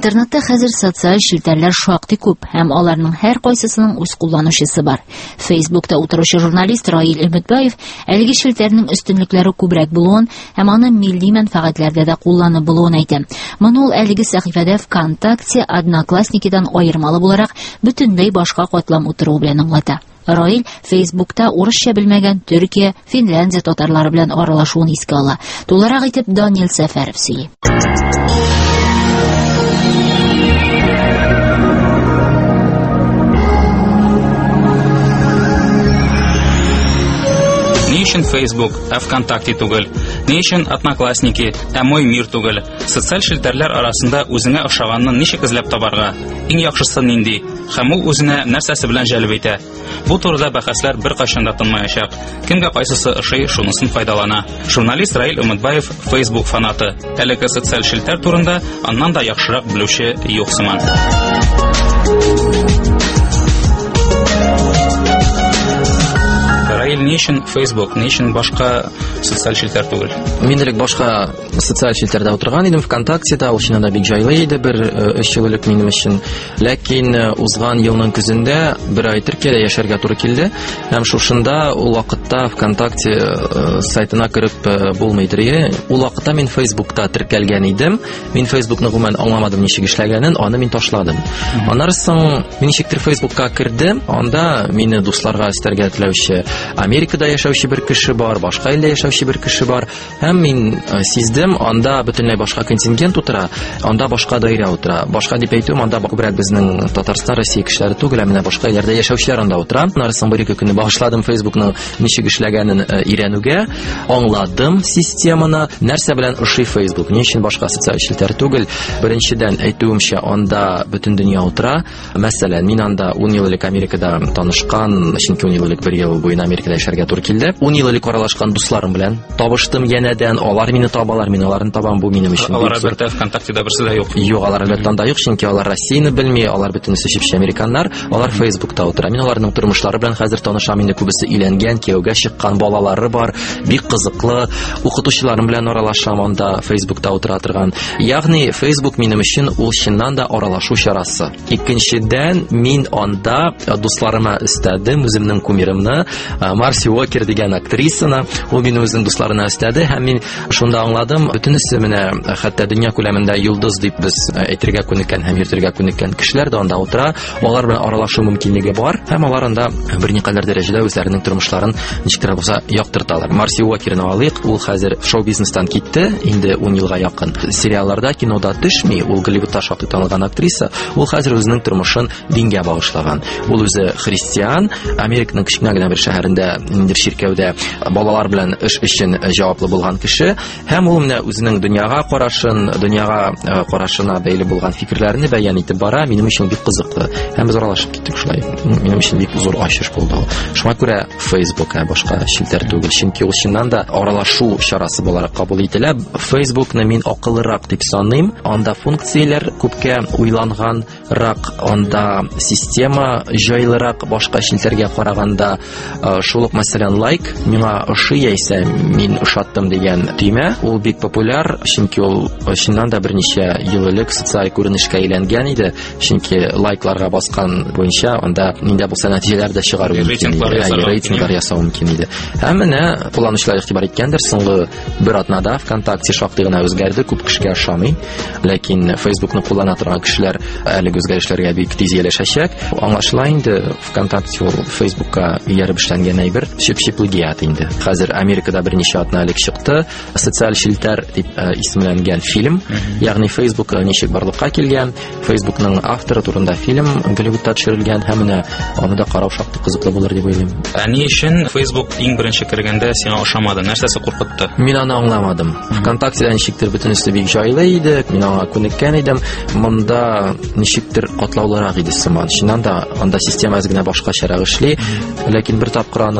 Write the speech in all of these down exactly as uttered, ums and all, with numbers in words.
Интернетта хәзер социаль челтәрләр шактый күп, һәм аларның һәр кайсысының үз кулланучысы бар. Facebook'та утыручы журналист Раил Өметбаев әлеге челтәрнең өстенлекләре күбрәк булуын һәм аны милли мәнфәгатьләрдә дә кулланып булуын әйтә. Моны ул әлеге сәхифәдә ВКонтакте, Одноклассникидан аермалы буларак бөтенләй башка катлам утыру белән аңлата. Раил Facebook'та урысча белмәгән Төркия, Финляндия татарлары белән аралашуын искә ала. Тулырак итеп Даниил Сәфәров сөйли. Ни өчен Facebook, ә ВКонтакте түгел? Ни өчен Одноклассники, ә Мой мир түгел? Социаль челтәрләр арасында үзеңә охшаганны ничек эзләп табарга? Иң яхшысы нинди? Һәм ул үзенә нәрсәсе белән җәлеп итә? Бу турыда бәхәсләр беркайчан да тынмаячак. Кемгә кайсысы ошый, шунысын файдалана. Журналист Раил Өметбаев Facebook фанаты. Әлеге социаль челтәр турында аннан да яхшырак белүче юк сыман. Ни өчен Facebook, ни өчен башка социаль челтәр түгел? Мин элек башка социаль челтәрдә утырган идем, ВКонтактеда, ул чинада бик җайлы иде, бер өч ел элек минем өчен. Ләкин узган елның көзендә бер ай Төркиядә яшәргә туры килде. Һәм шушында ул вакытта ВКонтакте сайтына кереп булмыйдыр. Ул вакытта мин Facebook'та теркәлгән идем. Мин Facebook'ны гомумән аңламадым ничек эшләгәнен, аны мин ташладым. Аннары соң мин ничектер Facebook'ка кердем, анда мине дусларга өстәргә теләүче Америкада яшәүче бер кеше бар, башка илдә яшәүче бер кеше бар. Һәм мин сиздем, анда бөтенләй башка контингент утыра, анда башка даирә утыра. Башка дип әйтүем, анда күбрәк безнең Татарстан, Россия кешеләре түгел, менә башка илләрдә яшәүчеләр анда утыра. Нарсын бер-ике көнне багышладым Facebook'ның ничек эшләгәнен өйрәнүгә, аңладым системаны, нәрсә белән ошый Facebook, ни өчен башка социаль челтәр түгел. Беренчедән әйтүемчә, анда бөтен дөнья утыра. Мәсәлән, мин анда ун ел элек Америкада танышкан, чөнки ун ел элек бер ел буена Америкада яшәргә туры килде. ун ел элек аралашкан дусларым белән табыштым янәдән, алар мине табалар, мин аларны табам, бу минем өчен. Алар әлбәттә ВКонтактеда берсе дә юк. Юк, алар әлбәттә анда юк, чөнки алар Россияны белми, алар бөтенесе чипче американнар, алар Facebook'та утыра. Мин аларның тормышлары белән хәзер танышам, инде күбесе өйләнгән, кияүгә чыккан, балалары бар, бик кызыклы, укытучыларым белән аралашам, анда Facebook'та утыра торган. Ягъни Facebook минем өчен ул чыннан да аралашу чарасы. Икенчедән, мин анда дусларыма өстәдем үземнең кумирымны, Марси Уокер дигән актрисаны, ул мине үзенең дусларына өстәде, һәм мин шунда аңладым, бөтенесе менә хәтта дөнья күләмендә йолдыз дип без әйтергә күнеккән һәм йөртергә күнеккән кешеләр дә анда утыра, алар белән аралашу мөмкинлеге бар, һәм алар анда берникадәр дәрәҗәдә үзләренең тормышларын ничектер булса яктырталар. Марси Уокерны алыйк, ул хәзер шоу-бизнестан китте, инде ун елга якын. Сериалларда, кинода төшми, ул Голливудта шактый танылган актриса, ул хәзер үзенең тормышын дингә багышлаган. Ул үзе христиан, Американың кечкенә генә бер шәһәрендә, инде чиркәүдә балалар белән эш өчен җаваплы булган кеше, һәм ул менә үзенең дөньяга карашын, дөньяга карашына бәйле булган фикерләрне бәян итеп бара. Минем өчен бик кызыклы. Һәм без аралашып киттек шулай. Минем өчен бик зур ачыш булды. Шуңа күрә Facebook башка челтәр түгел, чөнки ул чыннан да аралашу чарасы буларак кабул ителә. Facebook'ны мин акыллырак дип саныйм. Анда функцияләр күпкә уйланганрак, анда система җайлырак башка челтәргә караганда. Шул ук мәсәлән лайк, миңа ошый яисә мин ошаттым дигән төймә, ул бик популяр, чөнки ул чыннан да берничә ел элек социаль күренешкә әйләнгән иде, чөнки лайкларга баскан буенча анда нинди булса нәтиҗәләр дә чыгару мөмкин иде, рейтинглар ясау мөмкин иде. Һәм менә кулланучылар игътибар иткәндер, соңгы бер атнада ВКонтакте шактый гына үзгәрде, күп кешегә ошамый, ләкин Facebook'ны куллана торган кешеләр әлеге үзгәрешләргә бик тиз ияләшәчәк. Аңлашыла инде, ВКонтакте ул Facebook'ка ияреп эшләнгән әйбер, чип-чип плагиат инде. Хәзер Америкада берничә атна элек чыкты, социаль челтәр дип исемләнгән фильм, ягъни Facebook ничек барлыкка килгән, Facebook'ның авторы турында фильм Голливудта төшерелгән, һәм менә аны да карау шактый кызыклы булыр дип уйлыйм. Ә ни өчен Facebook иң беренче кергәндә сиңа ошамады? Нәрсәсе куркытты? Мин аны аңламадым. ВКонтактеда ничектер бөтенесе бик җайлы иде, мин аңа күнеккән идем. Монда ничектер катлаулырак иде сыман. Чыннан да анда система әз генә башкачарак эшли, ләкин бер тапкыр аны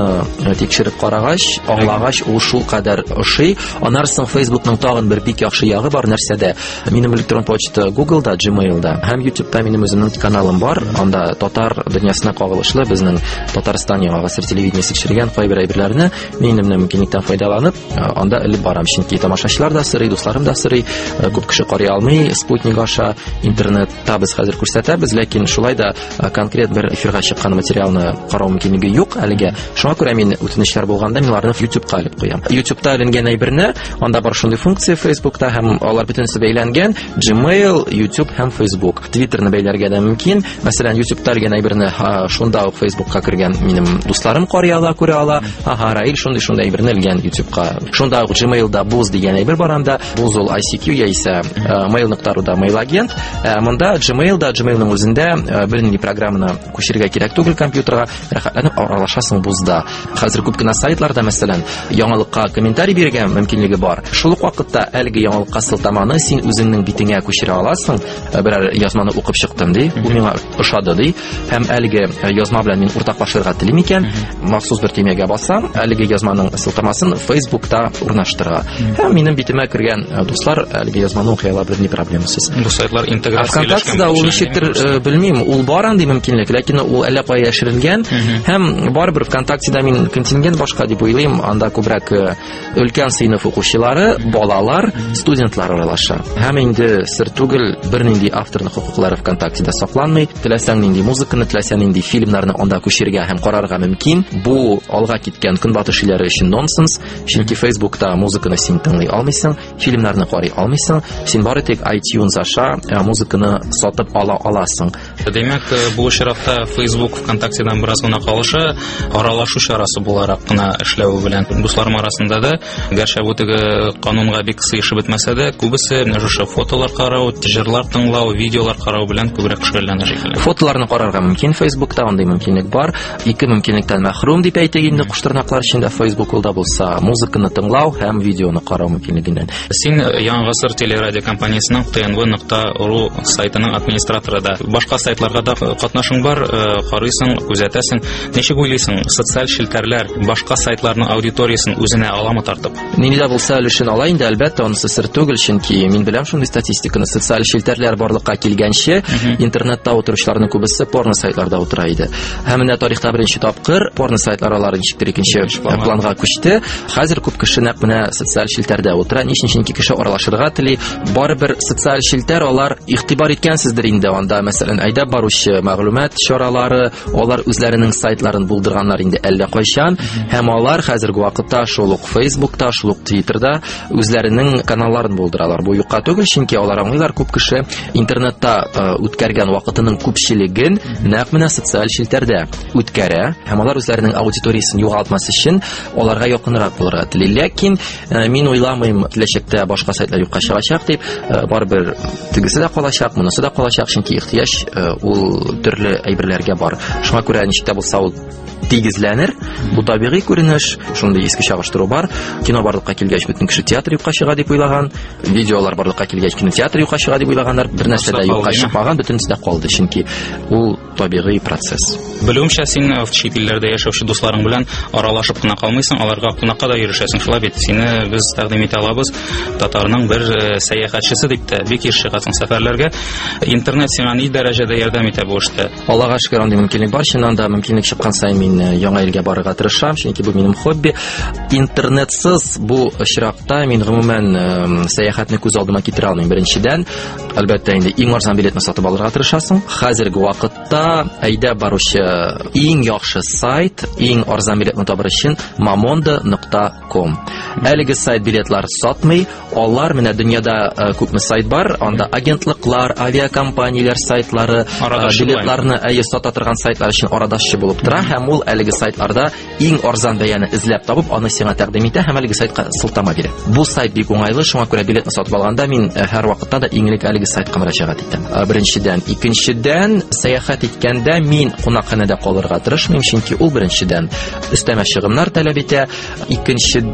аны тикшереп карагач, аңлагач, ул шул кадәр ошый. Анарсын Facebookның тагын бер бик яхшы ягы бар нәрсәдә. Минем электрон почта Google'да, Gmail'да һәм YouTube'да минем үземнең каналым бар. Анда татар дөньясына кагылышлы безнең Татарстан яңа гасыр телевидениесе төшергән кайбер әйберләрне минем мөмкинлектән файдаланып, анда элеп барам. Чөнки тамашачылар да сорый, дусларым да сорый. Күп кеше карый алмый, спутник аша интернетта без хәзер күрсәтәбез, ләкин шулай да конкрет бер эфирга чыккан материалны карау мөмкинлеге юк әлегә. Шуңа күрә мин үтенечләр булганда мин аларны YouTube'ка алып куям. YouTube'та эленгән әйберне, анда бар шундый функция Facebook'та һәм алар бөтенесе бәйләнгән. Gmail, YouTube һәм Facebook. Twitter'ны бәйләргә дә мөмкин. Мәсәлән, YouTube'та эленгән әйберне шунда ук Facebook'ка кергән минем дусларым карый ала, күрә ала. Ага, Раил шундый шундый әйберне элгән YouTube'ка. Шунда ук Gmail'да Buz дигән әйбер бар анда. Buz ул ай си кью яисә mail.ru-да mail агент. Монда Gmail'да Gmail'ның үзендә бернинди программаны күчерергә кирәк түгел компьютерга. Рәхәтләнеп аралашасың Buz'да. Хәзер күп кенә сайтларда, мәсәлән, яңалыкка комментарий бирергә мөмкинлеге бар. Шул ук вакытта әлеге яңалыкка сылтаманы син үзеңнең битеңә күчерә аласың. Берәр язманы укып чыктым ди. Бу миңа ошады ди. Һәм әлеге язма белән мин уртаклашырга телим икән. Махсус бер темага бассам, әлеге язманың сылтамасын Facebook'та урнаштырырга. Һәм минем битемә кергән дуслар әлеге язманы укый ала, бер ни проблемасыз. Бу сайтлар интеграцияләшкән. ВКонтактеда ул ничектер белмим, ул бар андый мөмкинлек, ләкин ул әллә кая яшерелгән. Һәм барыбер ВКонтактеда мин контингент башка дип уйлыйм, анда күбрәк өлкән сыйныф укучылары, балалар, студентлар аралаша. Һәм инде сер түгел, бернинди авторның хукуклары ВКонтактеда сакланмый. Теләсәң нинди музыканы, теләсәң нинди фильмнарны анда күчерергә һәм карарга мөмкин. Бу алга киткән көнбатыш илләре өчен нонсенс. Чөнки Facebook'та музыканы син тыңлый алмыйсың, фильмнарны карый алмыйсың. Син бары тик iTunes аша музыканы сатып ала аласың. Демәк, бу очракта Facebook ВКонтактедан бераз гына калышы, аралашу чарасы буларак кына эшләү белән дусларым арасында да, гәрчә бу теге канунга бик сыйышып бетмәсә дә, күбесе менә шушы фотолар карау, җырлар тыңлау, видеолар карау белән күбрәк шөгыльләнә шикелле. Фотоларны карарга мөмкин Facebook'та, андый мөмкинлек бар. Ике мөмкинлектән мәхрүм дип әйтик инде куштырнаклар өчен дә Facebook'да булса, музыканы тыңлау һәм видеоны карау мөмкинлегеннән. Син Яңа гасыр телерадио компаниясының тэ эн вэ нокта ру сайтының администраторы да. Башка сайтларга да катнашың бар, карыйсың, күзәтәсең. Ничек уйлыйсың, социаль челтәрләр башка сайтларның аудиториясын үзенә аламы тартып? Нинди дә булса өлешен ала инде, әлбәттә, анысы сер түгел, чөнки мин беләм шундый статистиканы. Социаль челтәрләр барлыкка килгәнче, интернетта утыручыларның күбесе порно сайтларда утыра иде. Һәм менә тарихта беренче тапкыр порно сайтлар алары ничектер икенче планга күчте. Хәзер күп кеше нәкъ менә социаль челтәрдә утыра. Ничек чөнки кеше аралашырга тели, барыбер социаль челтәр алар игътибар иткәнсездер инде анда. Мәсәлән, әйдә баручы мәгълүмат чаралары, алар үзләренең сайтларын булдырганнар инде әллә кайчан, һәм алар хәзерге вакытта шул ук Facebook'та, шул ук Twitter'да үзләренең каналларын булдыралар. Бу юкка түгел, чөнки алар аңлыйлар, күп кеше интернетта үткәргән вакытының күпчелеген нәкъ менә социаль челтәрдә үткәрә, һәм алар үзләренең аудиториясын югалтмас өчен аларга якынрак булырга тели. Ләкин мин уйламыйм, киләчәктә башка сайтлар юкка чыгачак дип, барыбер тегесе дә калачак, монысы да калачак, чөнки ихтыяҗ ул төрле әйберләргә бар. Шуңа күрә ничек тә булса ул тигезләнер. Бу табигый күренеш, шундый иске чагыштыру бар. Кино барлыкка килгәч бөтен кеше театр юкка чыга дип уйлаган, видеолар барлыкка килгәч кинотеатр юкка чыга дип уйлаганнар. Бер нәрсә дә юкка чыкмаган, бөтенесе дә калды, чөнки ул табигый процесс. Белүемчә, син чит илләрдә яшәүче дусларың белән аралашып кына калмыйсың, аларга кунакка да йөрешәсең. Шулай бит, сине без тәкъдим итә алабыз. Татарның бер сәяхәтчесе дип тә бик еш чыгасың сәфәрләргә. Интернет сиңа ни дәрәҗәдә ярдәм итә бу эштә? Аллага шөкер, андый мөмкинлек бар. Чыннан да мөмкинлек чыккан саен мин яңа илгә барырга тырышам, чөнки бу минем хобби. Интернетсыз бу очракта мин гомумән сәяхәтне күз алдыма китерә алмыйм. Беренчедән, әлбәттә инде иң арзан билетны сатып алырга тырышасың. Хәзерге вакытта әйдә баручы иң яхшы сайт, иң арзан билетны табыр өчен mamonda нокта ком. Әлеге сайт билетлар сатмый. Алар менә дөньяда күпме сайт бар, анда агентлыклар, авиакомпанияләр сайтлары билетларны әйе сата торган сайтлар өчен арадашчы булып тора, һәм ул әлеге сайтларда иң арзан бәяне эзләп табып, аны сиңа тәкъдим итә һәм әлеге сайтка сылтама бирә. Бу сайт бик уңайлы, шуңа күрә билетны сатып алганда мин һәр вакытта да иң элек әлеге сайтка мөрәҗәгать итәм. Беренчедән, икенчедән, сәяхәт иткәндә мин кунакханәдә калырга тырышмыйм, чөнки ул беренчедән өстәмә чыгымнар таләп итә, икенчедән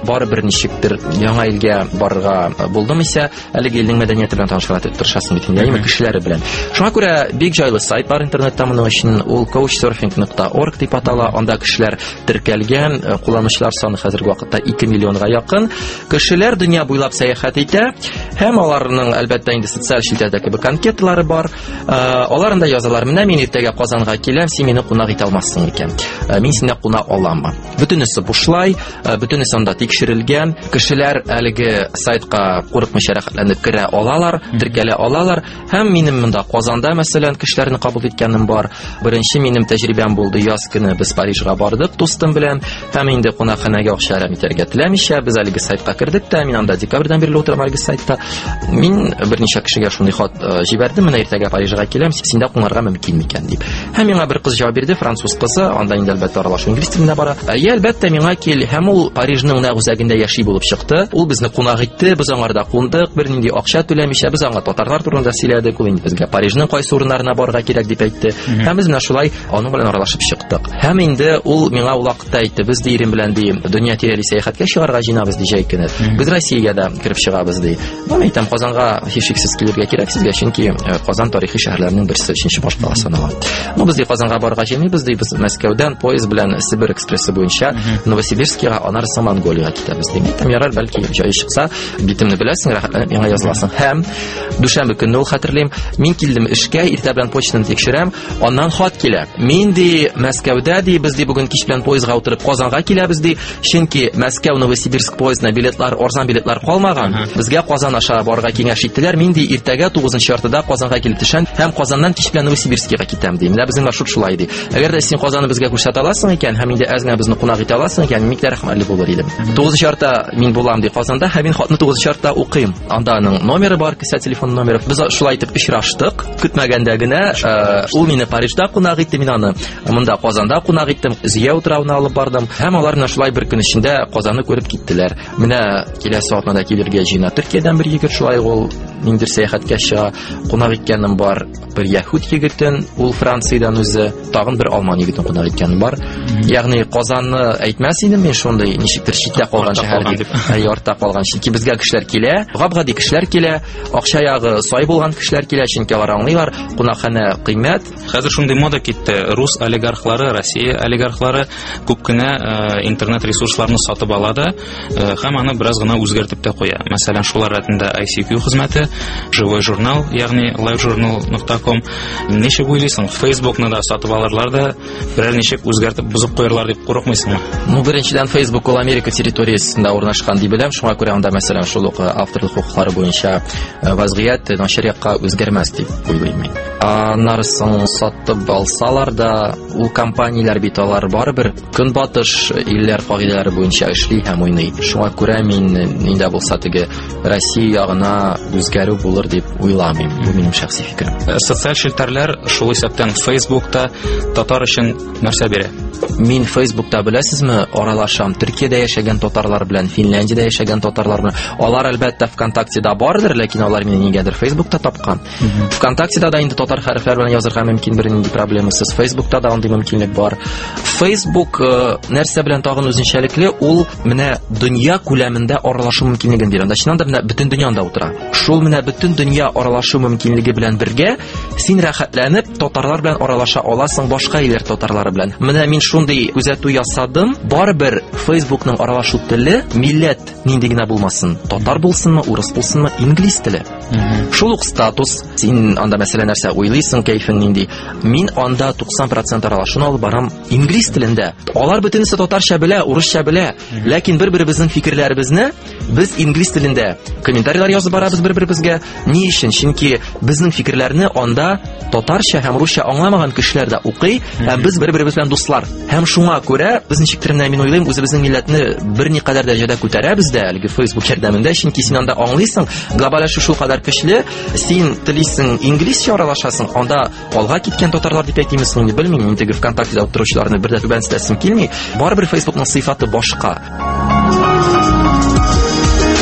бары бер ничектер яңа илгә барырга булдым исә, әлеге илнең мәдәнияте белән танышырга тырышасың бит инде, яме кешеләре белән. Шуңа күрә бик җайлы сайт бар интернетта моның өчен, ул couchsurfing нокта org дип атала. Анда кешеләр теркәлгән, кулланучылар саны хәзерге вакытта ике миллионга якын. Кешеләр дөнья буйлап сәяхәт итә, һәм аларның әлбәттә инде социаль челтәрдә кебек анкеталары бар. Аларында язалар: менә мин иртәгә Казанга киләм, син мине кунак итә алмассың икән. Мин сине куна аламмы? Бөтенесе бушлай, бөтенесе анда тикшерелгән. Кешеләр әлеге сайтка курыкмыйча рәхәтләнеп керә алалар, теркәлә алалар. Һәм минем монда Казанда, мәсәлән, кешеләрне кабул иткәнем бар. Беренче минем тәҗрибәм булды. Яз көне без Парижга бардык дустым белән. Һәм инде кунакханәгә акча итәргә теләмичә, без әлеге сайтка кердек тә, мин анда декабрьдән бирле утырам әлеге сайтта. Мин берничә кешегә шундый хат җибәрдем: менә иртәгә Парижга киләм, синдә кунарга мөмкин микән дип. Һәм миңа бер кыз җавап бирде, француз кызы, анда инде әлбәттә аралашу инглиз телендә бара. Әйе, әлбәттә миңа кил, һәм ул Парижның нәкъ үзәгендә яши булып чыкты. Ул безне кунак итте, без аңарда кундык, бернинди акча түләмичә, без аңа татарлар турында сөйләдек. Ул инде безгә Парижның кайсы урыннарына барырга кирәк дип әйтте. Һәм без менә шулай аның белән аралашып чыктык. Һәм инде ул миңа ул вакытта әйтте: без ди ирем белән ди дөнья тирәли сәяхәткә чыгарга җыйнабыз ди җәй көне. Без Россиягә да кирип чыгабыз ди. Бу әйтәм, Казанга һичшиксез килергә кирәк сезгә, чөнки Казан тарихи шәһәрләрнең берсе, өченче башкала санала. Ну без ди Казанга барырга җыйнабыз ди, без Мәскәүдән поезд белән Сибир экспрессы буенча Новосибирскига, аннары Монголиягә китәбез ди. Әйтәм, ярар, бәлки җай чыкса, битемне беләсең, рәхәтләнеп миңа языласың. Һәм дүшәмбе көнне ул хәтерлим, мин килдем эшкә, иртә белән почтаны тикшерәм, аннан хат килә. Мин ди Мәскәүдә ди, без ди бүген кич белән поездга утырып Казанга киләбез ди, чөнки Мәскәү Новосибирск поездына билетлар, арзан билетлар калмаган. Безгә Казан аша барырга киңәш иттеләр. Мин ди иртәгә тугызынчы яртыда Казанга килеп төшәм, һәм Казаннан кич белән Новосибирскига китәм ди. Менә безнең маршрут шулай ди. Әгәр дә син Казанны безгә күрсәтә аласың икән, һәм инде әзгә безне кунак итә аласың икән, мин дә рәхмәтле булыр идем. тугызынчы яртыда мин булам ди Казанда, һәм мин хатны тугызынчы яртыда укыйм. Анда аның номеры бар, кесә телефон номеры. Без шулай итеп очраштык. Көтмәгәндә генә ул мине Парижда кунак итте, мин аны монда Казанда кунак иттем, Зия утравына алып бардым. Һәм алар менә шулай бер көн эчендә Казанны күреп киттеләр. Менә киләсе атнада килергә җыена. Төркиядән бер егет шулай ул ниндер сәяхәткә чыга. Кунак иткәнем бар. Бер яһүд егетен, ул Франциядән үзе, тагын бер алман егетен кунак иткәнем бар. Ягъни Казанны әйтмәс идем мин шундый ничектер читтә калган шәһәр дип. Әй, артта калган, чөнки безгә кешеләр килә, габгади кешеләр килә, акча ягы сай булган кешеләр килә, чөнки алар аңлыйлар, кунакханә кыйммәт. Хәзер шундый мода китте. Рус олигархлары, Россия олигархлары күп кенә интернет ресурсларны сатып ала да, һәм аны бераз гына үзгәртеп тә куя. Мәсәлән, шулар рәтендә ай си кью хезмәте, Живой журнал, ягъни лайв журнал нокта ком. Ничек уйлыйсың, Facebookны да сатып алырлар да, берәр ничек үзгәртеп бузып куярлар дип курыкмыйсыңмы? Ну, беренчедән Facebook ул Америка территориясендә урнашкан дип беләм. Шуңа күрә анда мәсәлән шул ук авторлык хукуклары буенча вазгыять начарьякка үзгәрмәс дип уйлыйм мин. Аннарысын сатып алсалар да, ул компанияләр бит алар барыбер көнбатыш илләр кагыйдәләре буенча эшли һәм уйный. Шуңа күрә мин инде булса теге Россия ягына үзгәрү булыр дип уйламыйм. Бу минем шәхси фикерем. Социаль челтәрләр шул исәптән Facebook'та татар өчен нәрсә бирә? Мин Facebook'та беләсезме, аралашам Төркиядә яшәгән татарлар белән, Финляндиядә яшәгән татарлар белән. Алар әлбәттә ВКонтактеда бардыр, ләкин алар мине нигәдер Facebook'та тапкан. ВКонтактеда да инде татар хәрефләр белән язырга мөмкин, бер нинди проблемасыз. Facebook'та да андый мөмкинлек бар. Facebook нәрсә белән тагын үзенчәлекле, ул менә дөнья күләмендә аралашу мөмкинлеген бирә. Анда чыннан да менә бөтен дөньяда утыра. Шул менә бөтен дөнья аралашу мөмкинлеге белән бергә син рәхәтләнеп татарлар белән аралаша аласың, башка илләр татарлары белән. Менә мин шундый күзәтү ясадым. Барыбер Facebook'ның аралашу теле милләт нинди генә булмасын, татар булсынмы, урыс булсынмы, инглиз теле. Шул ук статус. Син анда мәсәлән нәрсә уйлыйсың, кайфын нинди. Мин анда туксан процент аралашуны алып барам инглиз телендә. Алар бөтенесе татарча белә, урысча белә, ләкин бер-беребезнең фикерләребезне без инглиз телендә комментарийлар язып барабыз бер-беребезгә. Ни өчен? Чөнки безнең фикерләрне анда татарча һәм русча аңламаган кешеләр дә укый, һәм без бер-беребез белән дуслар. Һәм шуңа күрә без ничектер мин уйлыйм, үзебезнең милләтне берникадәр дәрәҗәдә күтәрәбез дә әлеге Facebook ярдәмендә, чөнки син анда аңлыйсың, глобаль шул кадәр көчле, син телисең инглизчә аралашасың, анда алга киткән татарлар дип әйтимез, инде белмим, инде ВКонтактеда утыручыларны бер дә түбәнсетәсем килми. Барыбер Facebookның сыйфаты башка.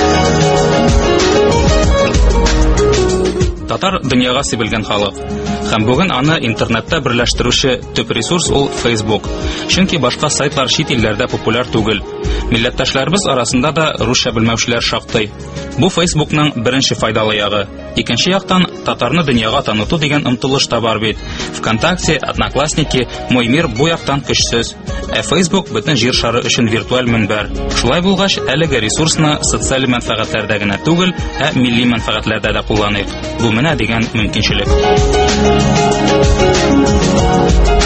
Татар дөньяга сибелгән халык. Һәм бүген аны интернетта берләштерүче төп ресурс ул Facebook. Чөнки башка сайтлар чит илләрдә популяр түгел. Милләттәшләребез арасында да русча белмәүчеләр шактый. Бу Facebookның беренче файдалы ягы. Икенче яктан, татарны дөньяга таныту дигән омтылыш та бар бит. ВКонтакте, Одноклассники, Мой мир бу яктан көчсез. Ә Facebook бөтен җир шары өчен виртуаль мөнбәр. Шулай булгач, әлеге ресурсны социаль мәнфәгатьләрдә генә түгел, ә милли мәнфәгатьләрдә дә кулланыйк. Бу менә дигән мөмкинчелек.